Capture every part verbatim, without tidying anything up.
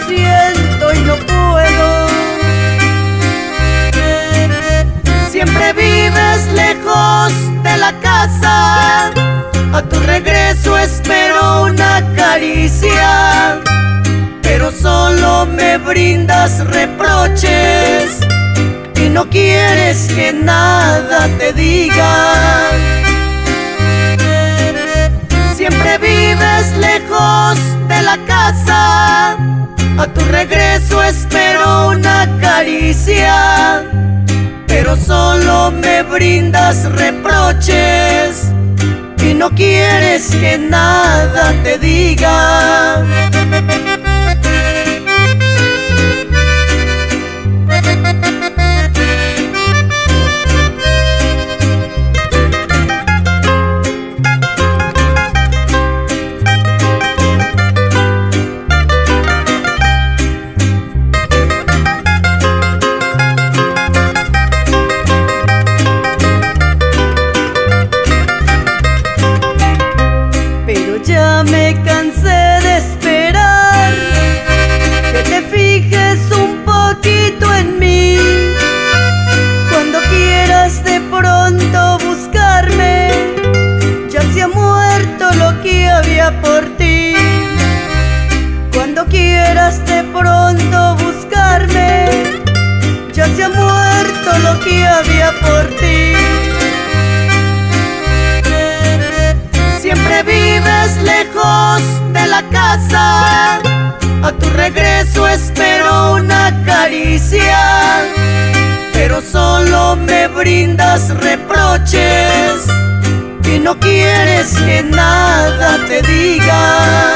siento y no puedo. Siempre vives lejos de la casa, a tu regreso espero una caricia, pero solo me brindas reproches y no quieres que nada te diga. Siempre vives lejos de la casa, a tu regreso espero una caricia, pero solo me brindas reproches y no quieres que nada te diga. Ya me cansé de esperar que te fijes un poquito en mí. Cuando quieras de pronto buscarme, ya se ha muerto lo que había por ti. Cuando quieras de pronto buscarme, ya se ha muerto lo que había por ti. Siempre vives lejos de la casa, a tu regreso espero una caricia, pero solo me brindas reproches y no quieres que nada te diga.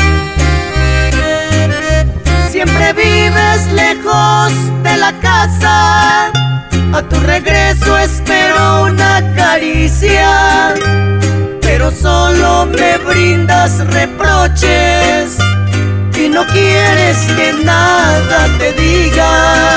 Siempre vives lejos de la casa, a tu regreso espero una caricia, pero solo me brindas reproches y no quieres que nada te diga.